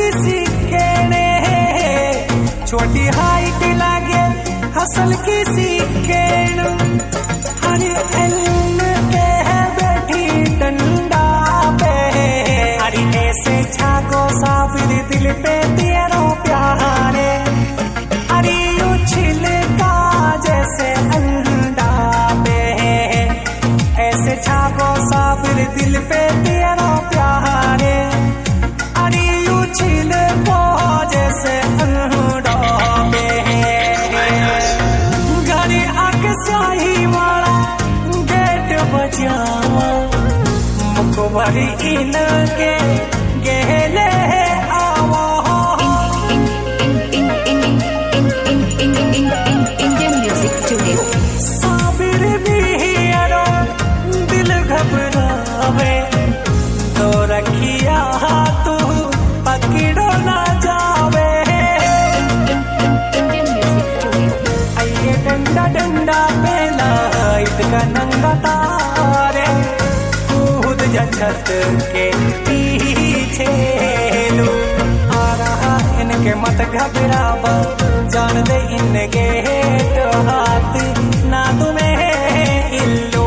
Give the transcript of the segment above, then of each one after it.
किसी केने छोटी हाइट लागे हसल किसी केन हरी एलन के है बैठी डंडा पे हरी ऐसे छागो साबिर दिल पे तेरो प्यारे हरी उछल का जैसे अंडा पे ऐसे छागो साबिर दिल पे तेरो प्यारे हरी उछल को जैसे अंडा पे घरे आके स्याही वाला गेट बजावा मुको भरी इनके गेले आवा Indian Music Studio. साबिर भी यारो दिल घबरावे तो रखिया तू पकड़ो ना जावे Indian Music Studio. आइए डंडा डंडा पे लाइट का नंगा तारे कूद जा छत के पीछे लो आ रहा इनके मत घबरावा जान दे इनके हाथ ना तुम्हें इल्लो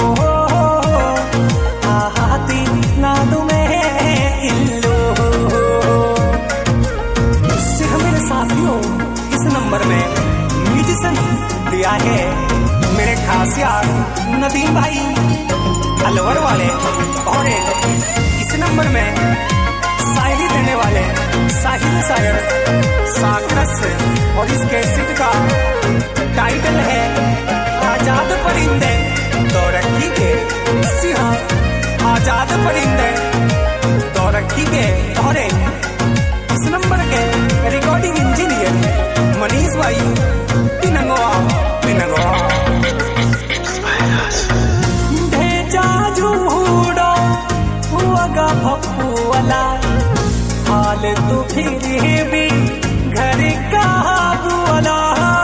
हाथी ना तुम्हें इल्लो सिर्फ मेरे साथियों इस नंबर में म्यूजिशियन दिया है मेरे खास यार नदीम भाई अलवर वाले और इस नंबर में शायरी देने वाले साहिल शायर साकरस और इस कैसेट का टाइटल है आजाद परिंदे तो रखी के आजाद परिंदे तो रखी के और इस नंबर के रिकॉर्डिंग इंजीनियर मनीष भाई पिनंगवा भेजा झूड़ो हुआ भप्पू वाला हाल तो फिर भी घर का वाला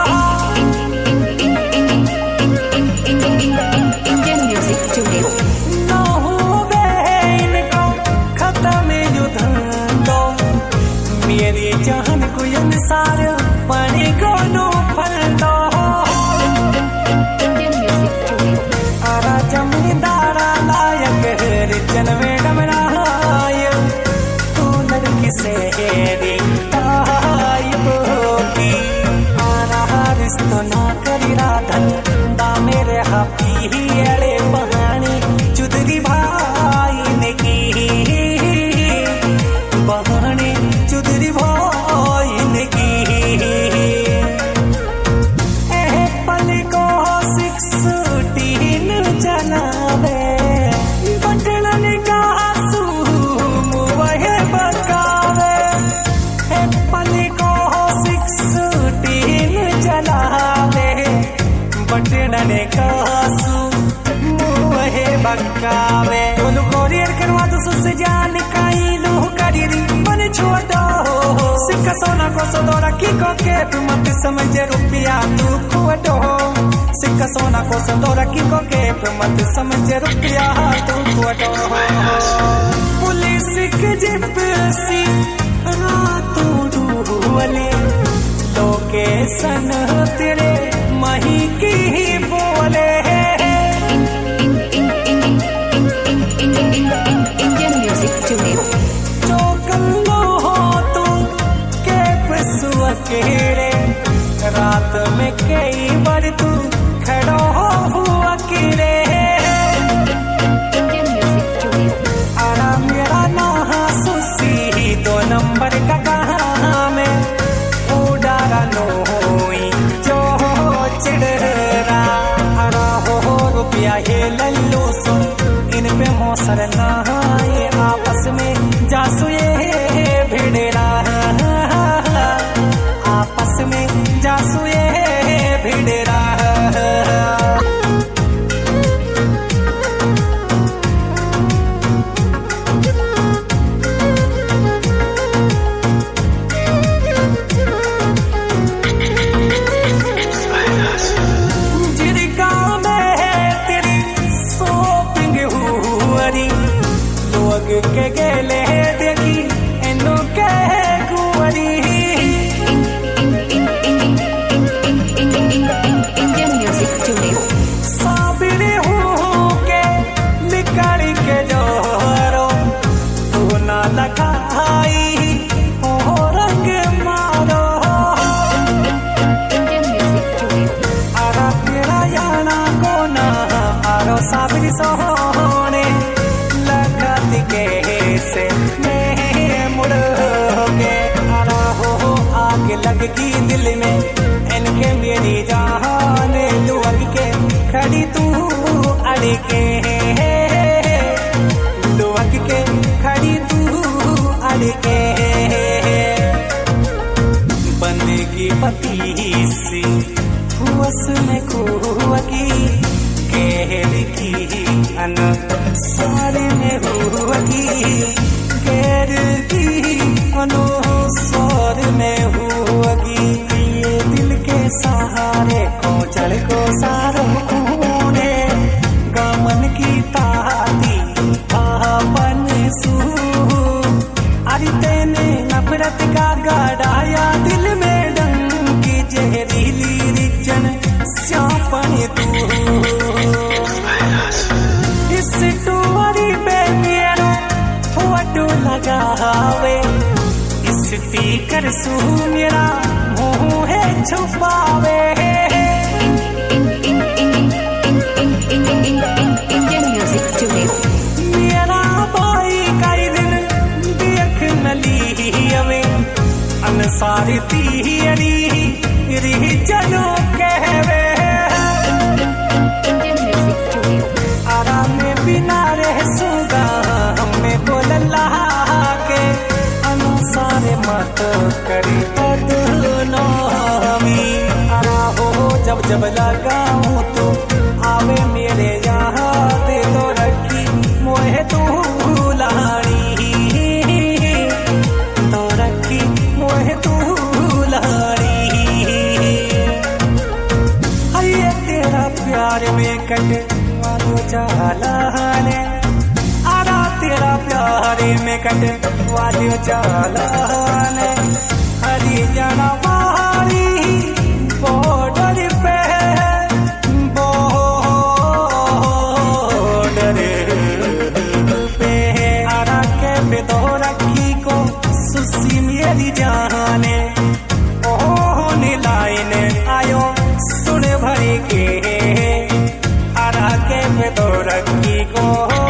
Indian Music Studio. ना हो इनको खत्म युद्ध दो मेरी जान को अनुसार पानी को नो फल दो Indian Music Studio. आरा जमींदारा लायक जनवे डमराय तू लड़की से होगी आरा रिश्तो ना करी राधन दा मेरे हाथी अड़े बहानी चुदरी भाई ने की बहानी चुदरी भाई ने की पल को 16 चलावे बटन का वह बकावे पल को 16 चलावे बटन का वह बकावे बोलो कोरियर करवा दो सुस जान काई लो करीरी मन छोड़ो सिक्का सोना को सदोरा की को के मत समझ रुपया तू खोटो सिक्का सोना को सदोरा की को के मत समझ रुपया तू खोटो पुलिस के जिप्सी रातों ढूंढले लोकेशन तेरे मही की ही बोले Indian Music Studio. जो कल्लो हो तुम के पसुआ केरे रात में कई बार तू खड़ो हो अकेले Indian Music Studio. आरा मेरा ना सुसी 2 नंबर का कहाँ में उड़ारा नो होई जो चिड़रा हरा हो रुपया ये लल्लू सुन इन पे मौसर ना ये आपस में जासू ये भिड़ेरा आपस में जासू ये भिड़ेरा से मैं मुड़ के आना हो आग लगगी दिल में इनके मेरी जान लुअग के खड़ी तू अड़ के लुअग के खड़ी तू अड़ के बंदगी पति सी हुस में खुआगी गैर की अन सारे में हुआगी गैर की अनो सार में हुआगी ये दिल के सहारे को चल को सारो खूने गमन की ताती आपन सू अरे तेने नफरत का गड़ाया दिल में डंग की जहरीली रिचन श्यापन तू इस टूरी पे मेरा फोटो लगावे इस स्पीकर सू मेरा मुंह है छुपावे Indian Music Studio. मेरा भाई कई दिन देख नली हमें अनसारी तीरी री चलो कहवे Indian Music Studio. आराम में बिना रह सूगा हमें बोल के अनुसार मत करी बदनामी आरा हो जब जब लगाऊं तो आवे मेरे यहाँ दे तो रखी मोहे तू लाड़ी तो रखी मोहे तू लाड़ी ये तेरा प्यार में कटे वालो चालाने आरा तेरा प्यार में कटे वालो चालाने हरी जाना बारी बॉर्डर पे आरा के बेदो रखी को सुसी मेरी जाने ओह नीलाइन आयो सुन भरी के आरा के बेदो रखी को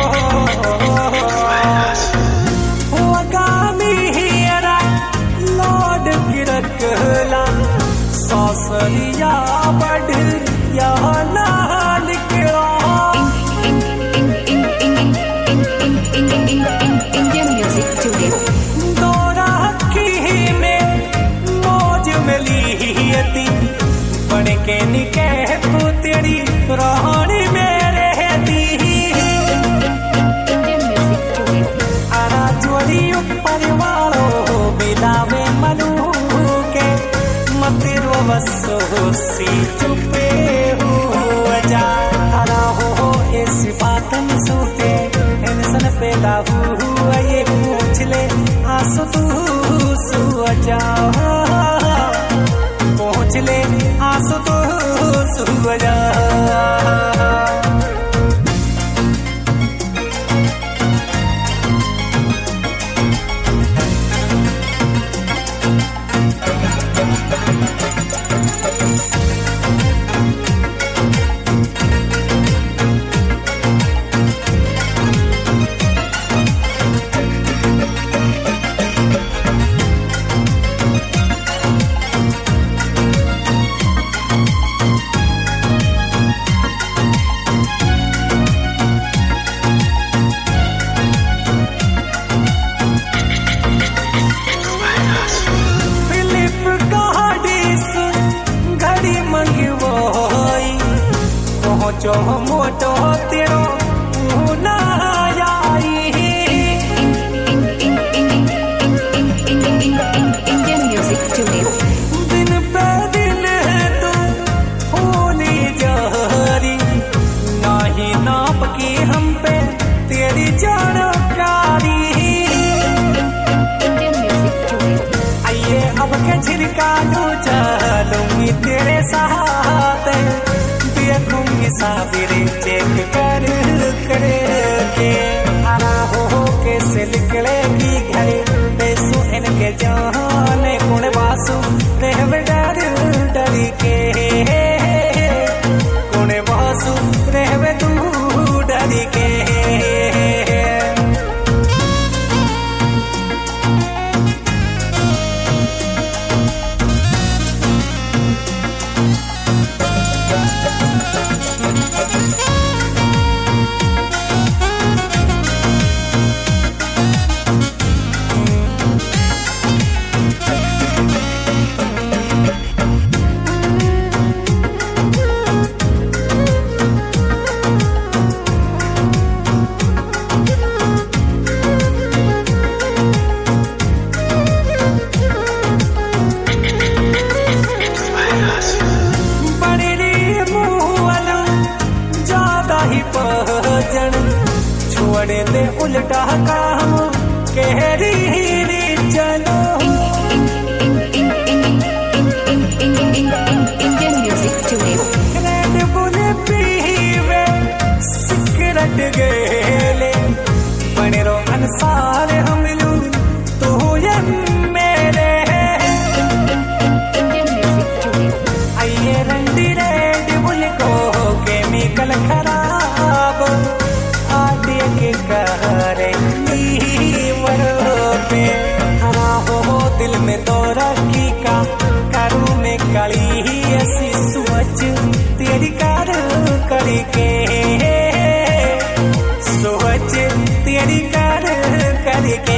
गामी हियरा लौट गिरकला सौसरिया बढ़ या लाल किरा Indian Music Studio. दोरा की में मौज मिली बड़ के निके तू तेरी रानी में रहती Indian Music Studio. आरा जोड़ी ऊपर वालों बिलावे मनु के मतिरो बसोसी चुपे हुआ जा आरा हो इस बातन सूते इंसान पैदा हुआ ये पूछ ले आंसू तू सुआ जा पहुँच ले आंसू तू सुआ जा जो मोटो तेरो ना आई Indian Music Studio. दिन पे दिन तो होने जारी नाही नाप की हम पे तेरी जानकारी Indian Music Studio. आइए अब के छिड़का दो चलूंगी तेरे साथ देखूंगी साबिरे चेक कर के आरा हो कैसे निकलेगी घर बेसु इनके जाने कौन बासु रहवे डर डरी के कौन बासु रहवे तू डरी के केरी चलो Indian Music Studio. रेड बुल पीवे सिगरेट गेले बनेरो अंसार हमलू तो ये मेरे Indian Music Studio. आइए रंडी रेड बुल को केमिकल खराब आटे के करे लीवर पे हरा हो दिल में तो रखी का करूँ में कली ऐसी सोच तेरी कर करके सोच तेरी कर करके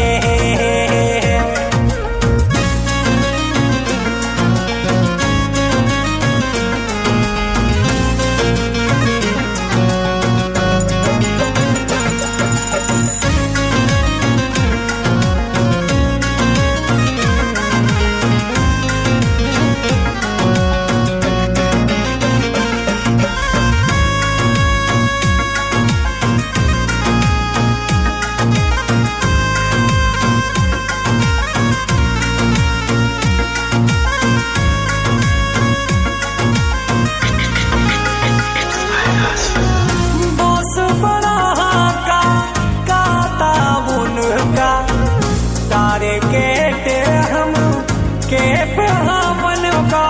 बॉस बड़ा का काता उनका तारे केटे हम के हमन का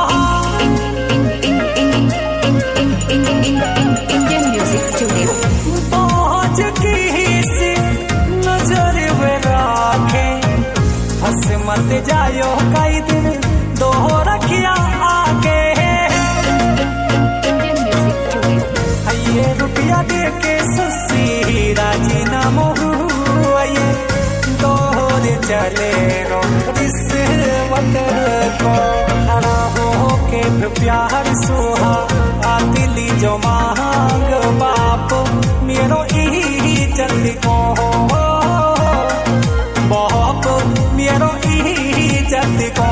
Indian Music Studio. पहुँच की सी नजर में राखे हंस मत जायो कई दिन दो रखिया आके Indian Music Studio. आइए रुपया दे के ससी राजी नाम आइए दोहर चले रो रिश्वत को हरा हो के प्यार सुहा आ दिली जो मांग बाप मेरो इज्जत को बाप मेरो इज्जत को